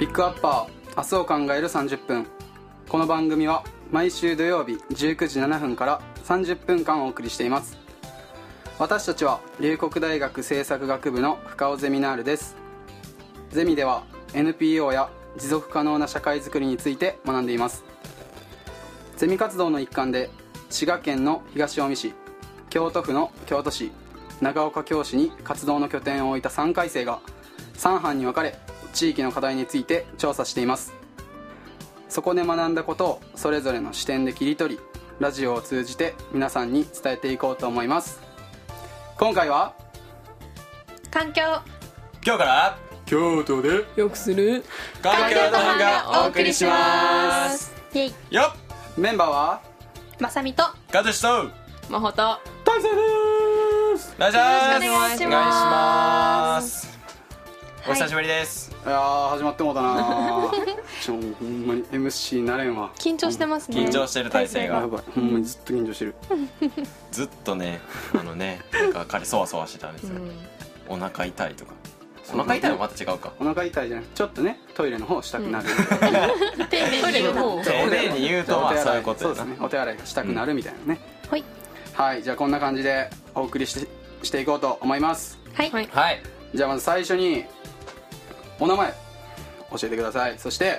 ピックアッパー、明日を考える30分。この番組は毎週土曜日19時7分から30分間お送りしています。私たちは龍谷大学政策学部の深尾ゼミナールです。ゼミでは NPO や持続可能な社会づくりについて学んでいます。ゼミ活動の一環で滋賀県の東近江市、京都府の京都市、長岡京市に活動の拠点を置いた3回生が3班に分かれ、地域の課題について調査しています。そこで学んだことをそれぞれの視点で切り取り、ラジオを通じて皆さんに伝えていこうと思います。今回は環境、 今日から京都でよくする環境ドラがお送りしますイエイ。 よっ、 メンバーはまさみとかずしとまほと大勢です。 お願いします。 よろしくお願いしますお願いします。お久しぶりです。 いやー、始まってもうたなほんまに MC なれんわ。 緊張してますね。 緊張してる体勢がやばい、ほんまにずっと緊張してる。 ずっとね、なんか彼そわそわしてたんですよ。お腹痛いとか。お腹痛いはまた違うか。 お腹痛いじゃなくて、ちょっとねトイレの方したくなる、 トイレの方。 丁寧に言うとまあそういうことやな。 そうですね、お手洗いがしたくなるみたいなね、 はいはい。じゃあこんな感じでお送りしていこうと思います。 はいはい。 じゃあまず最初にお名前教えてください。そして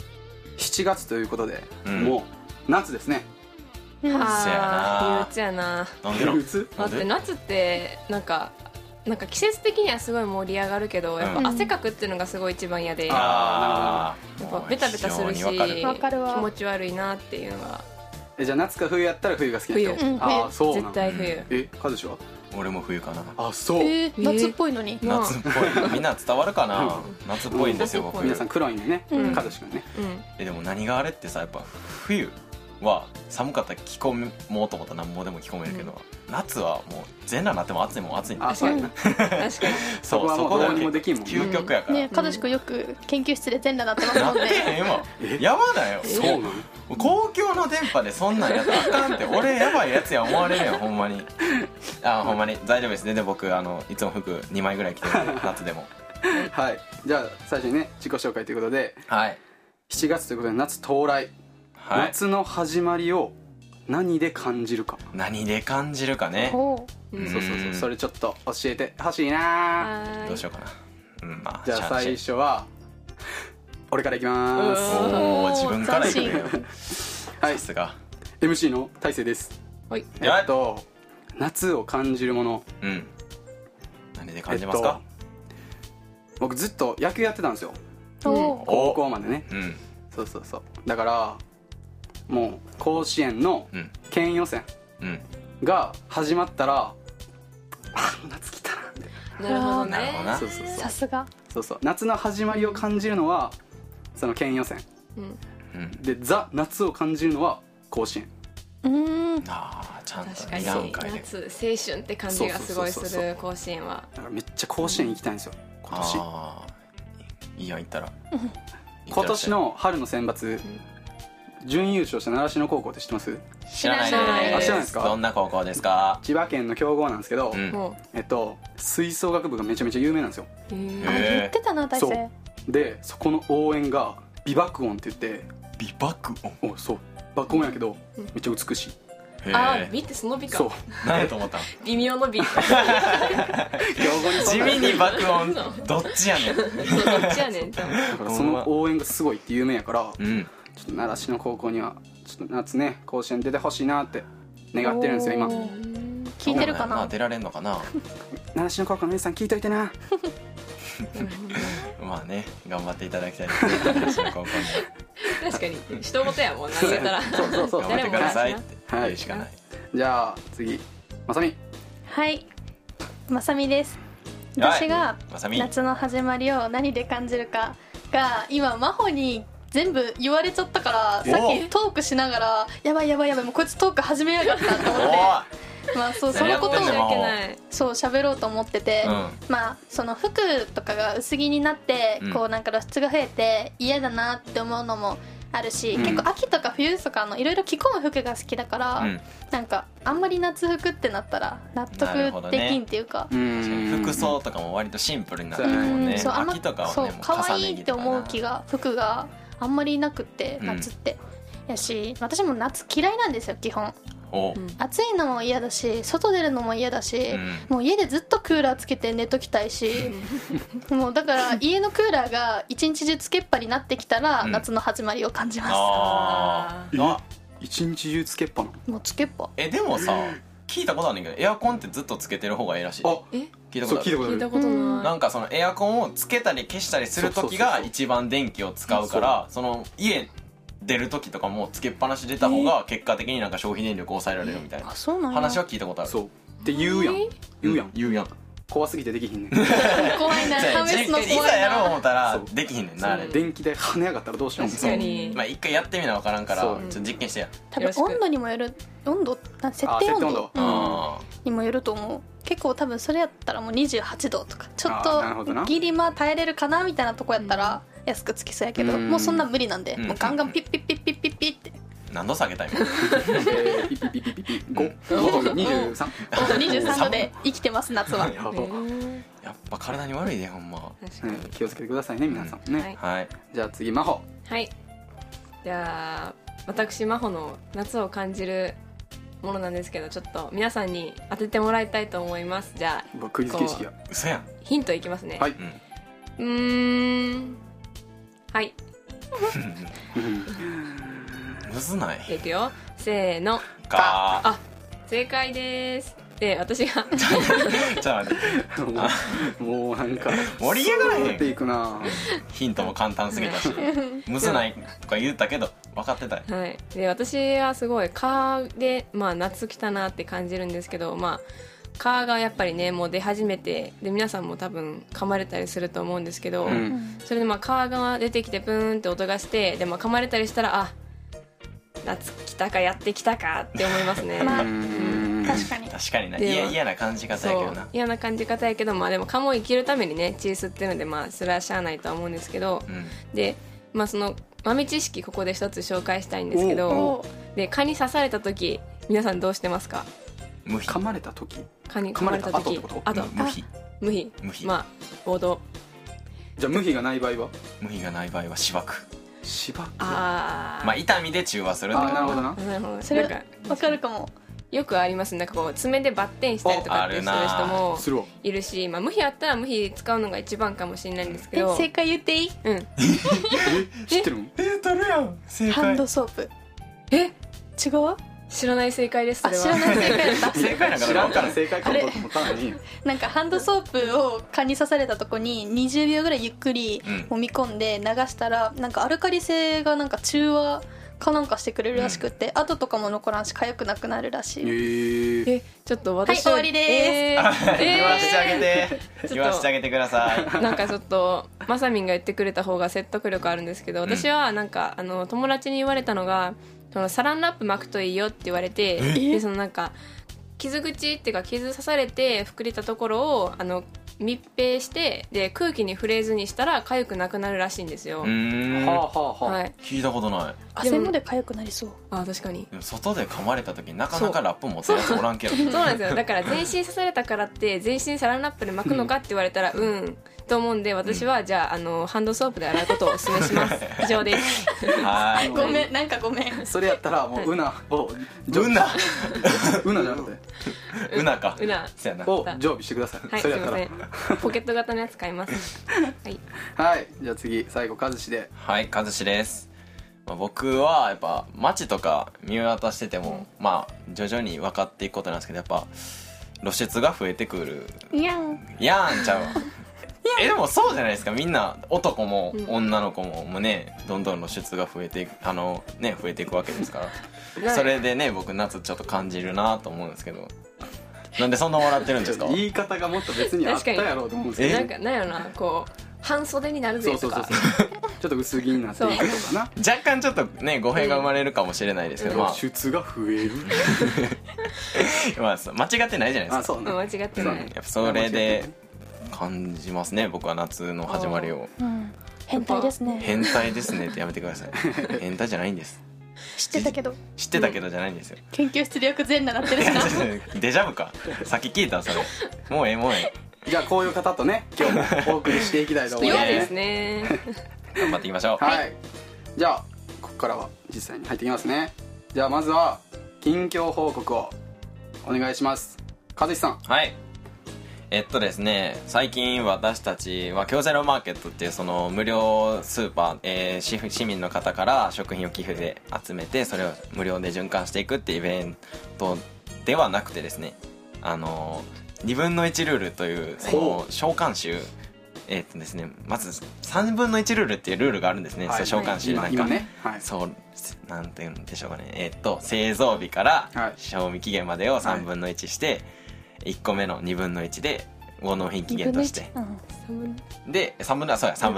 7月ということで、もう夏ですね。 せやな憂鬱やな。 なんでの憂鬱だって夏ってなんか季節的にはすごい盛り上がるけど、やっぱ汗かくっていうのがすごい一番嫌で、やあーっぱベタベタするし非常にわかるわかるわ気持ち悪いなっていうのが。 じゃあ夏か冬やったら冬が好きな人。 冬ああ、そうなの。 絶対冬。 カズシは？ 俺も冬かな。 あ、そう、 夏っぽいのに。 なあ夏っぽい。みんな伝わるかな。夏っぽいんですよ僕。 皆さん黒いんでね、 うんカズシ君ね。 でも何があれってさ、やっぱ冬は寒かったら着込もうと思ったらなんぼでも着込めるけど、夏はもう全裸になっても暑いもん暑いんだ。 あ、そうやな。 確かに。 そこはもうどうにもできんもんね。 究極やから。 ね、かずしくんよく研究室で全裸なってますもんね。 今やばだよ。 そうなの。 公共の電波でそんなんやったらあかんって。俺やばいやつや思われるよほんまに。ほんまに大丈夫です。全然僕いつも服2枚ぐらい着てるんで夏でも。 はい。じゃあ最初にね、自己紹介ということで、 はい 7月ということで夏到来、 はい。 夏の始まりを何で感じるか。 何で感じるかね。 ほそうそうそう、それちょっと教えてほしいな。 どうしようかな。まあじゃあ最初は俺からいきまおー、自分からいくね。 す。はい、 さすが。 MC の大勢です。 はい。 夏を感じるもの、 何で感じますか？ 僕ずっと野球やってたんですよ、 う。お高校までね。 うんそうそうそう。だからもう甲子園のうん県予選うんが始まったら、夏来たなって。 なるほどね。 なるほどな。 そうそうそうさすが。 そうそう。夏の始まりを感じるのはその県予選で、ザ夏を感じるのは甲子園。 ちゃんと確かに 2段階で。 夏青春って感じがすごいそうそうそうそうする甲子園は。 だからめっちゃ甲子園行きたいんですよ今年。 あーいいやん行ったら。 今年の春の選抜、準優勝した習志野高校って知ってます？ 知らない知らないあ知らないですか？ どんな高校ですか？ 千葉県の強豪なんですけど、 も吹奏楽部がめちゃめちゃ有名なんですよ。 う。 あ、言ってたな、大そう勢。 でそこの応援が美爆音って言って、 美爆音。 そう爆音やけどめっちゃ美しい。 美ってその美か。 そう何やと思ったん？ 微妙の美。 強豪に地味に爆音どっちやねん。 そう、どっちやねん。 だからその応援がすごいって有名やから、 うんちょっと習志野高校にはちょっと夏ね甲子園出てほしいなって願ってるんですよ今。 おー聞いてるかな。 出られんのかな。 習志野高校の皆さん聞いといてな。 まあね頑張っていただきたいですね。私の高校に確かに人事やもんな、言うたら。 そうそうそう。 頑張ってくださいってはい言うしかない。 じゃあ次まさみ。 はい。まさみです。 はい私がまさみ夏の始まりを何で感じるかが今真帆に全部言われちゃったから、さっきトークしながらやばいもうこいつトーク始めやがったと思ってまあそうそのことを何やってんの申し訳ない。 そう喋ろうと思ってて、 うんまあその服とかが薄着になって、 うんこうなんか露出が増えて嫌だなって思うのもあるし、結構秋とか冬とかいろいろ着込む服が好きだから、なんかあんまり夏服ってなったら納得できんっていうか、 服装とかも割とシンプルになってるもんね。秋とかはねもう可愛いって思う服があんまりなくって夏って、やし私も夏嫌いなんですよ基本。暑いのも嫌だし外出るのも嫌だし、もう家でずっとクーラーつけて寝ときたいしもうだから家のクーラーが一日中つけっぱになってきたら、夏の始まりを感じます。 一日中つけっぱなもうつけっぱ。 でもさ聞いたことあるんだけどエアコンってずっとつけてる方がいいらしい。聞いたことある。 聞いたことない。 なんかそのエアコンをつけたり消したりする時が一番電気を使うから、その家出る時とかもつけっぱなし出た方が結果的になんか消費電力を抑えられるみたいな話は聞いたことある。 そうって言うやん怖すぎてできひんねん怖いな、試すの怖いな。 いざやろう思ったらできひんねんなあれ。 電気代跳ね上がったらどうしよう。 確かに。 まあ一回やってみな分からんからちょっと実験してや。 多分温度にもよる、設定温度にもよると思う。結構多分それやったらもう28度とかちょっとギリ耐えれるかなみたいなとこやったら安くつきそうやけど、もうそんな無理なんで、もうガンガンピッピッピッピッピッピッって何度下げたいの？ ピッピッピッピッピッ 23度で生きてます夏は。 やっぱ体に悪いでほんま。 気をつけてくださいね皆さんね。 はい。 じゃあ次真帆。 はい。じゃあ私真帆の夏を感じるものなんですけど、ちょっと皆さんに当ててもらいたいと思います。じゃあクイズ形式や。 嘘やん。 ヒントいきますね。 はい。 はい。 むずない？ いくよ。せーの。 あ、 正解です。で私がちょっと待ってもうなんか盛り上がらへんっていくな。 ヒントも簡単すぎたしむずないとか言ったけど分かってたよ。 はい。で私はすごい蚊で夏来たなって感じるんですけど、蚊がやっぱりねもう出始めて、で皆さんも多分噛まれたりすると思うんですけど、それで蚊が出てきてプーンって音がして、で噛まれたりしたら夏来たかやってきたかって思いますね。 確かにな。嫌な感じ方やけどな。 嫌な感じ方やけど、でも蚊も生きるためにね血吸ってるのでそれはしゃあないとは思うんですけど、でその豆知識ここで一つ紹介したいんですけど、で蚊に刺された時皆さんどうしてますか？ 噛まれた時、 蚊に噛まれた時、あと無比王道。 じゃあ無比がない場合は？ 無比がない場合はしばく。痛みで中和するってこと。 なるほどな。 それ分かるかも。 よくあります。なんかこう爪でバッテンしたりとかってする人もいるし、無比あったら無比使うのが一番かもしれないんですけど。 正解言っていい？ 知ってるの？ 取るやん正解。 ハンドソープ。違う？ 知らない正解です。それは知らない正解だった。 正解なんか知らんから正解かと思ったのに。 なんかハンドソープを蚊に刺されたとこに20秒ぐらいゆっくり揉み込んで流したら、なんかアルカリ性がなんか中和かなんかしてくれるらしくって、跡とかも残らんし痒くなくなるらしい。 ちょっと私はい終わりで言わせてあげてください。 なんかちょっとまさみんが言ってくれた方が説得力あるんですけど、私はなんか友達に言われたのが、サランラップ巻くといいよって言われて、でそのなんか傷口っていうか傷刺されて膨れたところを密閉して、で空気に触れずにしたら痒くなくなるらしいんですよ。 聞いたことない。 汗もで痒くなりそう。 確かに。 でも外で噛まれた時になかなかラップ持ってるやつおらんけど。 そうなんですよ。だから全身刺されたからって全身サランラップで巻くのかって言われたらと思うんで、私はじゃあハンドソープで洗うことをお勧めします。以上です。 はい。 ごめん、なんかごめん。 それやったらもうウナをウナじゃなくてウナか。 ウナを常備してください。 はい、すいません。ポケット型のやつ買います。 はい。じゃあ次最後和志で。 はい、和志です。僕はやっぱ街とか見渡してても徐々に分かっていくことなんですけど、やっぱ露出が増えてくる。 やんちゃうわ。でもそうじゃないですか。みんな男も女の子もね、どんどん露出が増えて増えていくわけですから、それでね僕夏ちょっと感じるなと思うんですけど、なんでそんな笑ってるんですか？ 言い方がもっと別にあったやろうと思うんですけど、 なんやろな、こう半袖になるぜとか、 ちょっと薄着になっていくとかな。 若干ちょっとね語弊が生まれるかもしれないですけど、 露出が増える間違ってないじゃないですか。 間違ってない。 やっぱそれで感じますね、僕は夏の始まりを。 変態ですね。 変態ですねってやめてください。変態じゃないんです。 知ってたけど知ってたけどじゃないんですよ。 研究室でよく全裸なってるしな。 デジャブか。さっき聞いたそれ。もうええもうえじゃあこういう方とね今日もお送りしていきたいと思いますそうですね。 え。頑張っていきましょう。 はい、じゃあここからは実際に入っていきますね。じゃあまずは近況報告をお願いします。和志さん。 はい。ですね、最近私たちは京ゼロマーケットっていうその無料スーパー、市民の方から食品を寄付で集めてそれを無料で循環していくっていうイベントではなくてですね、2分の1ルールというその召喚集、ですね、まず3分の1ルールっていうルールがあるんですね、 はい、 召喚集なんか、 今ね、はい、 そうなんていうんでしょうかね、製造日から賞味期限までを3分の1して、1個目の2分の1で納品期限として、で3分の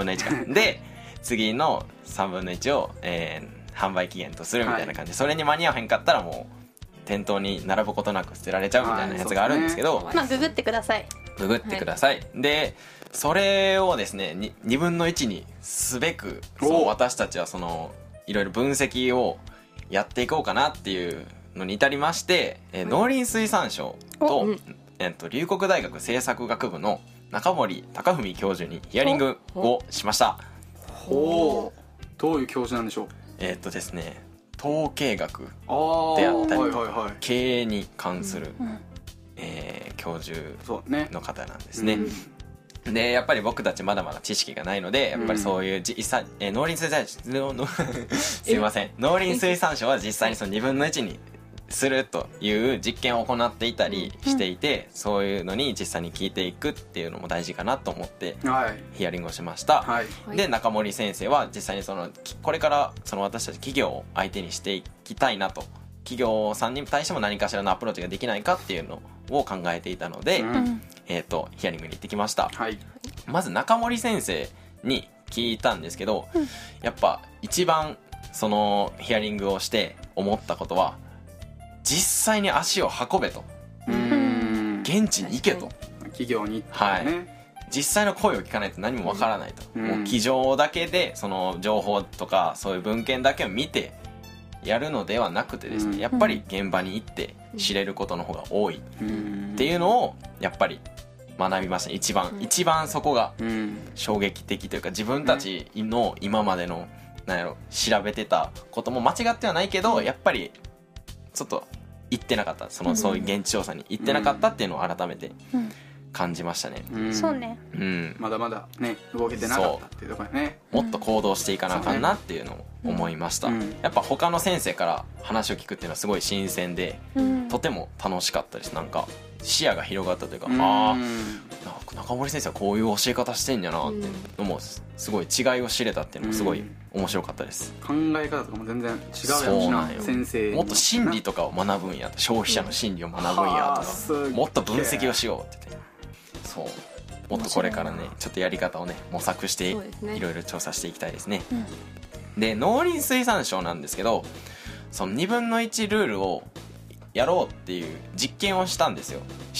1かで次の3分の1を、販売期限とするみたいな感じで、それに間に合わへんかったらもう店頭に並ぶことなく捨てられちゃうみたいなやつがあるんですけど、 まあググってください。 ググってください、でそれをですね 2分の1にすべく、そう私たちはそのいろいろ分析をやっていこうかなっていうのに至りまして、農林水産省と、龍谷大学政策学部の中森貴文教授にヒアリングをしました。 ほう、どういう教授なんでしょう。 ですね、統計学であったり、経営に関する、教授の方なんですね。でやっぱり僕たちまだまだ知識がないので、やっぱりそういう農林水産すいません、農林水産省は実際にその2分の1にするという実験を行っていたりしていて、そういうのに実際に聞いていくっていうのも大事かなと思ってヒアリングをしました、で中森先生は実際にそのこれからその私たち企業を相手にしていきたいなと、企業さんに対しても何かしらのアプローチができないかっていうのを考えていたので、ヒアリングに行ってきました、まず中森先生に聞いたんですけど、やっぱ一番そのヒアリングをして思ったことは、実際に足を運べと、現地に行けと、 企業に行ってね、 実際の声を聞かないと何もわからないと、もう机上だけでその情報とかそういう文献だけを見てやるのではなくてですね、やっぱり現場に行って知れることの方が多いっていうのをやっぱり学びました。一番そこが衝撃的というか、自分たちの今までのなんやろ調べてたことも間違ってはないけど、やっぱりちょっと行ってなかった、そういう現地調査に行ってなかったっていうのを改めて感じましたね。 そうね、 まだまだね動けてなかったっていうところね、 もっと行動していかなあかんなっていうのを思いました、やっぱ他の先生から話を聞くっていうのはすごい新鮮で、とても楽しかったです。なんか視野が広がったというか、中森先生はこういう教え方してんやなっていうのもすごい違いを知れたっていうのもすごい面白かったです。 考え方とかも全然違うやろしな、先生もっと心理とかを学ぶんやと、消費者の心理を学ぶんやとか、もっと分析をしようって言って、そうもっとこれからねちょっとやり方をね模索していろいろ調査していきたいですね。で農林水産省なんですけど、その2分の1ルールをやろうっていう実験をしたんですよ。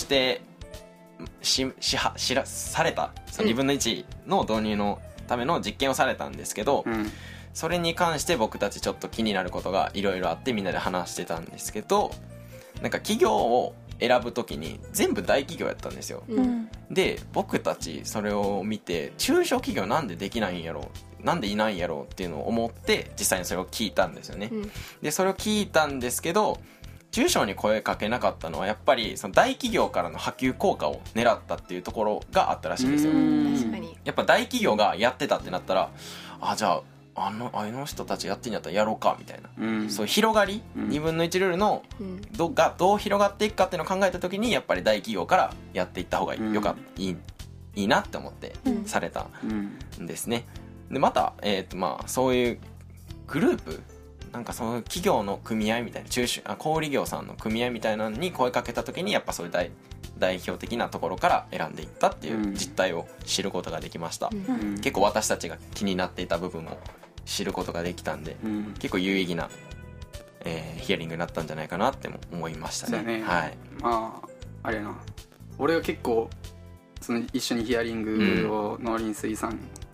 されたその2分の1の導入のための実験をされたんですけど、それに関して僕たちちょっと気になることがいろいろあってみんなで話してたんですけど、なんか企業を選ぶときに全部大企業やったんですよ、で僕たちそれを見て中小企業なんでできないんやろう、なんでいないんやろうっていうのを思って実際にそれを聞いたんですよね、でそれを聞いたんですけど、中小に声かけなかったのはやっぱりその大企業からの波及効果を狙ったっていうところがあったらしいんですよ。 確かにやっぱ大企業がやってたってなったら、じゃああの人たちやってんやったらやろうかみたいな、そういう広がり、2分の1ルールのがどう広がっていくかっていうのを考えた時に、やっぱり大企業からやっていった方がいいなって思ってされたんですね。でまた、そういうグループなんかその企業の組合みたいな小売業さんの組合みたいなのに声かけた時に、やっぱそういう代表的なところから選んでいったっていう実態を知ることができました、結構私たちが気になっていた部分を知ることができたんで、結構有意義な、ヒアリングになったんじゃないかなっても思いましたね。はい、 あれやな、俺は結構その一緒にヒアリングを農林水産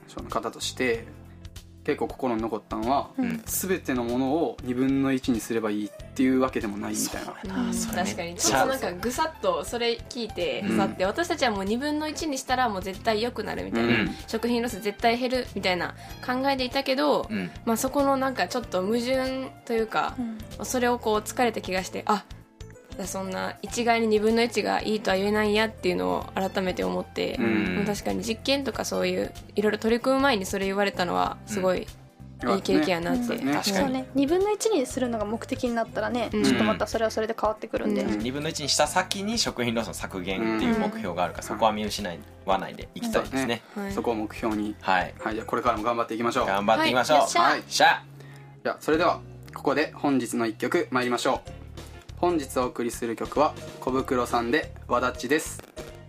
省の方として結構心に残ったのは、 うん全てのものを2分の1にすればいいっていうわけでもないみたいな。 うんそれ確かにめっちゃちょっとなんかぐさっとそれ聞いて刺さって、私たちはもう2分の1にしたらもう絶対良くなるみたいな、 うん食品ロス絶対減るみたいな考えでいたけど、 うんまあ、そこのなんかちょっと矛盾というか、それをこう疲れた気がして、あ、そんな一概に2分の1がいいとは言えないんやっていうのを改めて思って、 うん確かに実験とかそういういろいろ取り組む前にそれ言われたのはすごいいい経験やなって、 ね確かにそうね、2分の1にするのが目的になったらね、 うんちょっとまたそれはそれで変わってくるんで、 うん 2分の1にした先に食品ロスの削減っていう目標があるから、そこは見失わないでいきたいですね。 はいそこを目標に、 はい、 はい、じゃあこれからも頑張っていきましょう。 頑張っていきましょう。 はいよっしゃはいしゃじゃあそれではここで本日の1曲参りましょう。本日お送りする曲は小袋さんでわだちです。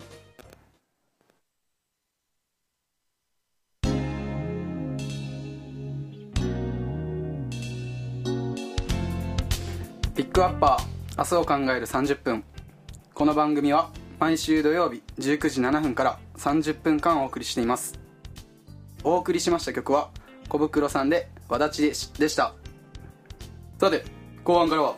ピックアッパー明日を考える30分。この番組は毎週土曜日19時7分から30分間お送りしています。お送りしました曲は小袋さんでわだちでした。さて後半からは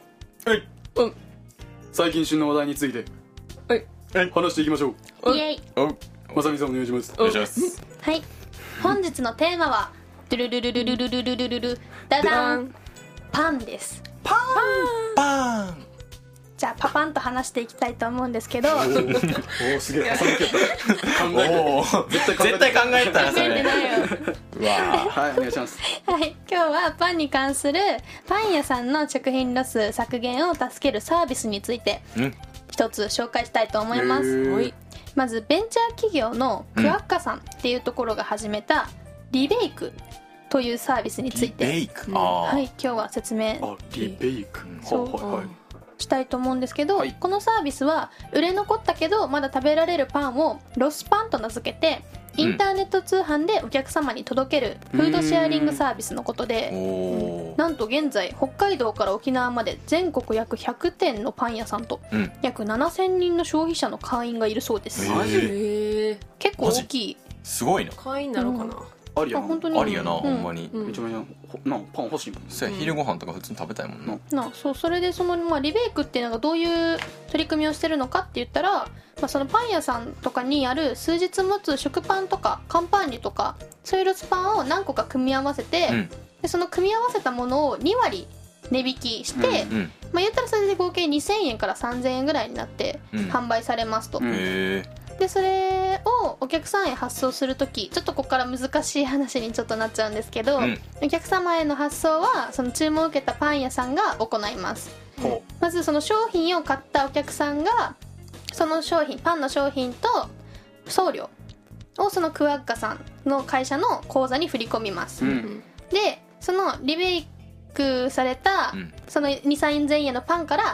最近旬の話題について話していきましょう。 イエイ。 おまさみさんお願いします。 願いします。 はい、本日のテーマはドゥルルルルルルルルルルルダダン、パンです。 パーン。 じゃあパパンと話していきたいと思うんですけどおおすげえ挟みきった考えておお絶対考えたなそれ。 考えてないようわはいお願いします。 はい、今日はパンに関するパン屋さんの食品ロス削減を助けるサービスについてうん一つ紹介したいと思います。 へーおいまずベンチャー企業のクワッカさんっていうところが始めたリベイクというサービスについリベて、 イク。 はい、今日は説明あリベイク。 そうはいはいしたいと思うんですけど、 はいこのサービスは売れ残ったけどまだ食べられるパンをロスパンと名付けてインターネット通販でお客様に届けるフードシェアリングサービスのことで、 おお。 なんと現在北海道から沖縄まで全国約100店のパン屋さんとうん。 約7000人の消費者の会員がいるそうです。 マジへえ結構大きい。 すごいな。 会員なのかな、 ありやな。 あ本当にありやな、ほんまに。 うんめちゃめちゃなパン欲しいもん。 そうや、昼ご飯とか普通に食べたいもんな。 そうそれでその、リベイクっていうのがどういう取り組みをしてるのかって言ったら、そのパン屋さんとかにある数日持つ食パンとか乾パンにとかそういうロスパンを何個か組み合わせて、 うんでその組み合わせたものを2割値引きして、 うん。 言ったらそれで合計2000円から3000円ぐらいになってうん販売されますと、 うんへえ。 でそれをお客さんへ発送するときちょっとここから難しい話にちょっとなっちゃうんですけど、 うんお客様への発送はその注文を受けたパン屋さんが行います。 ほまずその商品を買ったお客さんがその商品パンの商品と送料をそのクワッカさんの会社の口座に振り込みます、 う。うん。 でそのリベイクされたうんその2,3000円のパンから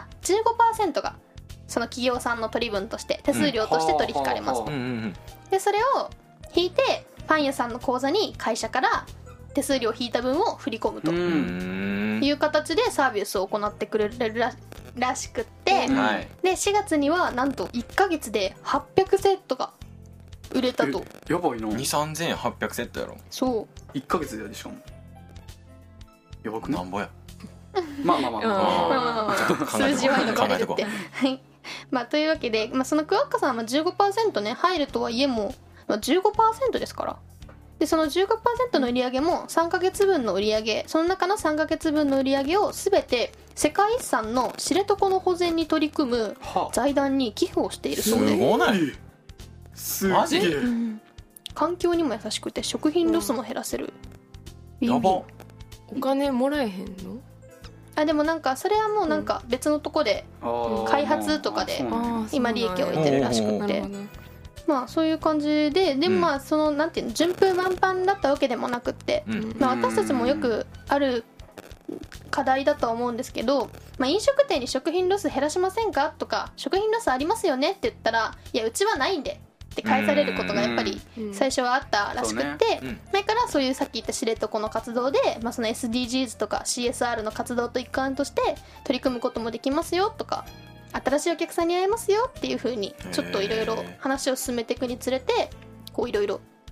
15% がその企業さんの取り分として手数料として取り引かれます、 うんうんうんでそれを引いてパン屋さんの口座に会社から手数料引いた分を振り込むとううんん。 いう形でサービスを行ってくれるらしくって、 うんはい。 で4月にはなんと1ヶ月で800セットが売れたと。 やばいな。 2,3800セットやろ。 そう 1ヶ月でしかもやばくな。 なんぼや。 まあまあまあまあ。 あーちょっと考えとこう数字はバレるって考はいというわけで、そのクワッカさんは 15% ね入るとはいえも、15% ですからでその 15% の売り上げも3ヶ月分の売り上げその中の3ヶ月分の売り上げを全て世界遺産の知床の保全に取り組むは財団に寄付をしているすそうでごない？ すマジげえ。 環境にも優しくて食品ロスも減らせる、 やば。 お金もらえへんの？ でもなんかそれはもうなんか別のとこであー開発とかであそうなんや今利益を得てるらしくてなるほど。 そういう感じでもそのなんていうの順風満帆だったわけでもなくって、 うん。 私たちもよくある課題だとは思うんですけど、飲食店に食品ロス減らしませんかとか食品ロスありますよねって言ったらいやうちはないんでって返されることがやっぱりうん最初はあったらしくって、 そうね前からそういうさっき言った知床の活動で、その SDGs とか CSR の活動と一環として取り組むこともできますよとか新しいお客さんに会えますよっていう風にちょっといろいろ話を進めていくにつれてこういろいろ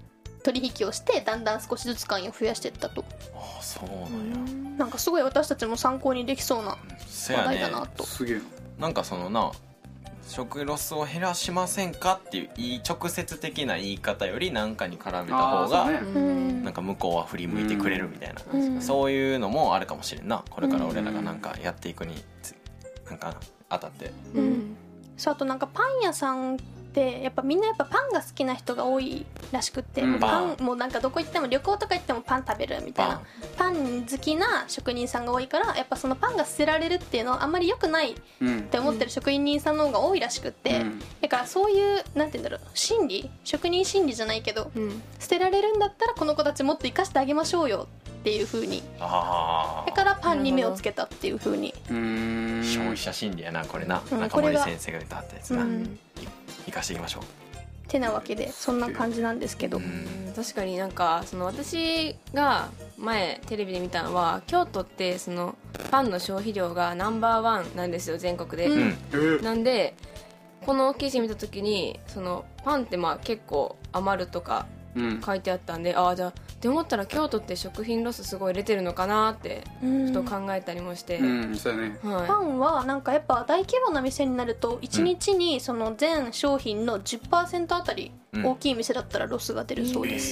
取引をしてだんだん少しずつ会員を増やしていったと。 ああそうなんや。 なんかすごい私たちも参考にできそうな話題そやねだなと。 すげえな。 なんかそのな食ロスを減らしませんかっていう直接的な言い方より何かに絡めた方が、なんか向こうは振り向いてくれるみたいな、そういうのもあるかもしれんな。これから俺らがなんかやっていくになんか当たって、 そうあとなんかパン屋さんってやっぱみんなやっぱパンが好きな人が多いらしくって、パンもなんかどこ行っても旅行とか行ってもパン食べるみたいなパン好きな職人さんが多いから、やっぱそのパンが捨てられるっていうのはあんまり良くないって思ってる職人さんの方が多いらしくって、だからそういうなんて言うんだろう、心理、職人心理じゃないけど、捨てられるんだったらこの子たちもっと生かしてあげましょうよっていう風に、だからパンに目をつけたっていう風に。 消費者心理やなこれな、中森先生が歌ったやつな、生かしていきましょうてなわけでそんな感じなんですけど、 確かになんかその私が前テレビで見たのは、京都ってそのパンの消費量がナンバーワンなんですよ全国で、なんでこの記事見た時にそのパンってまあ結構余るとか書いてあったんで、ああじゃあって思ったら京都って食品ロスすごい出てるのかなってちょっと考えたりもして、 そうやね。 パンはなんかやっぱ大規模な店になると1日にその全商品の 10% あたり大きい店だったらロスが出るそうです、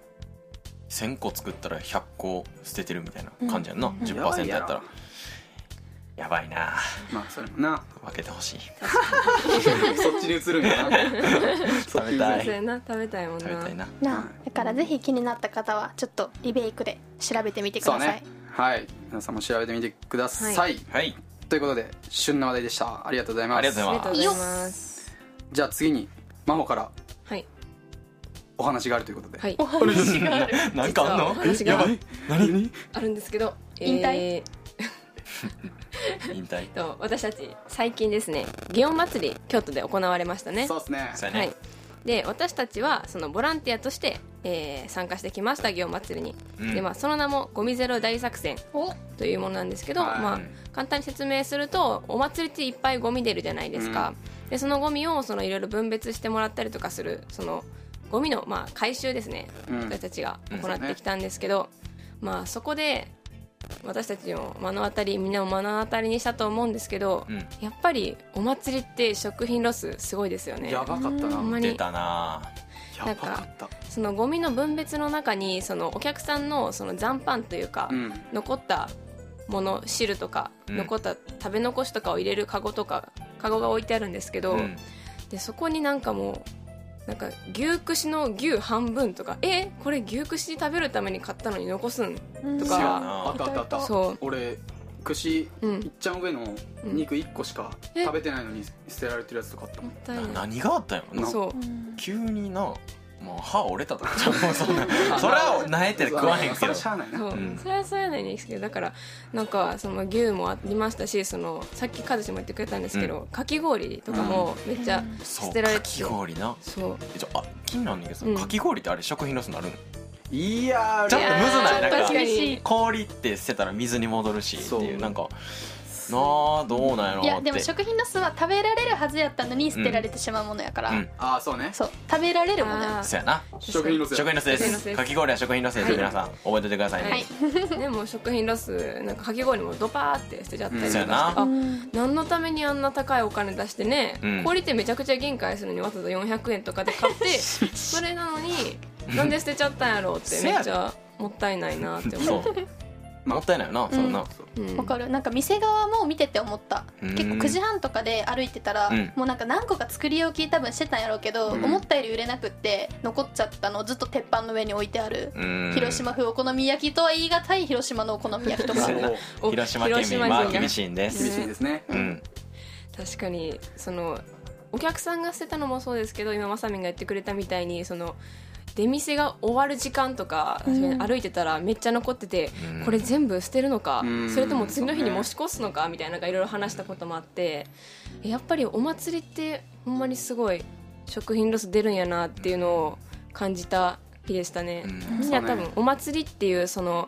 1000個作ったら100個捨ててるみたいな感じやんな、10% やったらやばいな。 まあそれもな分けてほしいそっちに移るんやな食べたい食べたいもんな。 食べたいな。 だからぜひ気になった方はちょっとリベイクで調べてみてください。 そうね、はい、皆さんも調べてみてください、 はい、 ということで旬な話題でした。ありがとうございます。 ありがとうございます。 じゃあ次に真帆からお話があるということで、 お話があるなんかあんの？ 話がやばい、何あるんですけど、 引退引退私たち最近ですね、祇園祭り京都で行われましたね。 そうですね。 そうやね、 はい、で私たちはそのボランティアとして、参加してきました祇園祭りに、でその名もゴミゼロ大作戦というものなんですけど、簡単に説明すると、お祭りっていっぱいゴミ出るじゃないですか、でそのゴミをいろいろ分別してもらったりとかするそのゴミの回収ですね、私たちが行ってきたんですけど、そこで私たちを目の当たりみんなを目の当たりにしたと思うんですけど、やっぱりお祭りって食品ロスすごいですよね。 やばかったな。 ほんまに出たな。 やばかった。 そのゴミの分別の中にそのお客さんのその残飯というか、残ったもの、汁とか、残った食べ残しとかを入れるカゴが置いてあるんですけど、でそこになんかもうなんか牛串の牛半分とか、これ牛串食べるために買ったのに残すんとか、 あったあったあった。 そう俺串いっちゃん上の肉1個しか食べてないのに捨てられてるやつとかあったもん。 もったいない。 何があったんやろな。 そう急にな、もう歯折れたとかもうそんなそれはなえて食わへんけど、 それはしゃあないな。 それはそうやないんですけど、だからなんかその牛もありましたし、そのさっきカズシも言ってくれたんですけど、かき氷とかもめっちゃ捨てられてて、 かき氷な。 そう気になるんだけど、かき氷ってあれ食品ロスになるの？ いやーちょっとむずない？なんか厳しい。 氷って捨てたら水に戻るしっていう、なんかなあ、どうなんやろって。 いやでも食品ロスは食べられるはずやったのに捨てられてしまうものやから、 ああそうね。 そう食べられるものや。 そうやな、 食品ロス食品ロスです。かき氷は食品ロスです。皆さん覚えておいてくださいね。 でも食品ロス、なんかかき氷もドパーって捨てちゃったりとかして、 そうやな。 何のためにあんな高いお金出してね、氷ってめちゃくちゃ限界するのにわざわざ400円とかで買ってそれなのになんで捨てちゃったんやろうってめっちゃもったいないなって思う。 もったいないよな、そんな。 わかる。なんか店側も見てて思った。結構9時半とかで歩いてたら、もうなんか何個か作り置き多分してたんやろうけど、思ったより売れなくって残っちゃったのをずっと鉄板の上に置いてある、広島風お好み焼きとは言い難い広島のお好み焼きとか広島県民は厳しいんです。 厳しいですね。 確かにそのお客さんが捨てたのもそうですけど、今まさみんが言ってくれたみたいにその出店が終わる時間とか歩いてたらめっちゃ残ってて、これ全部捨てるのか、それとも次の日に持ち越すのかみたいないろいろ話したこともあって、やっぱりお祭りってほんまにすごい食品ロス出るんやなっていうのを感じた日でしたね。みんな多分お祭りっていうその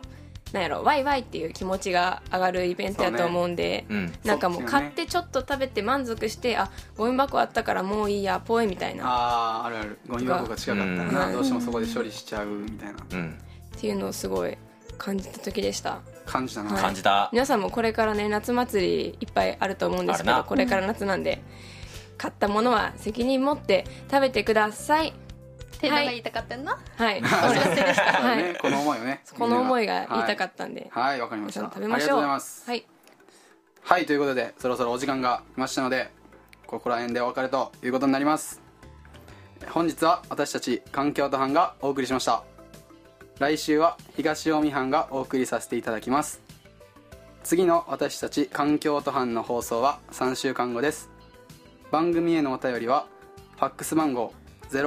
なんやろワイワイっていう気持ちが上がるイベントやと思うんで、なんかもう買ってちょっと食べて満足して、あゴミ箱あったからもういいやぽいみたいな、 あるある、ゴミ箱が近かったらな、どうしてもそこで処理しちゃうみたいな、 っていうのをすごい感じた時でした。 感じたな、 感じた。 皆さんもこれからね夏祭りいっぱいあると思うんですけど、これから夏なんで、買ったものは責任持って食べてくださいっていうのが言いたかったんだ。 はい、 お知らせでした。 はい、 この思いをね、 この思いが言いたかったんで、 はい、わかりました。 食べましょう。 ありがとうございます。 はい、 はい、ということでそろそろお時間が来ましたので、ここら辺でお別れということになります。本日は私たち環境都班がお送りしました。来週は東近江班がお送りさせていただきます。次の私たち環境都班の放送は3週間後です。番組へのお便りはファックス番号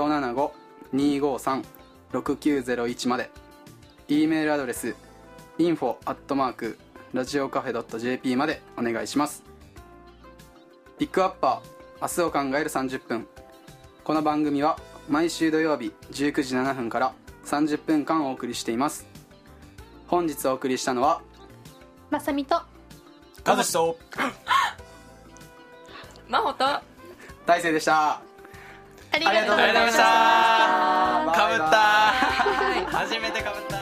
075-253-6901 まで、 E メールアドレス info@radiocafe.jp までお願いします。ピックアッパー明日を考える30分。この番組は毎週土曜日19時7分から30分間お送りしています。本日お送りしたのはまさみとかずしとまほと大勢でした。 ありがとうございました。 かぶった初めてかぶった。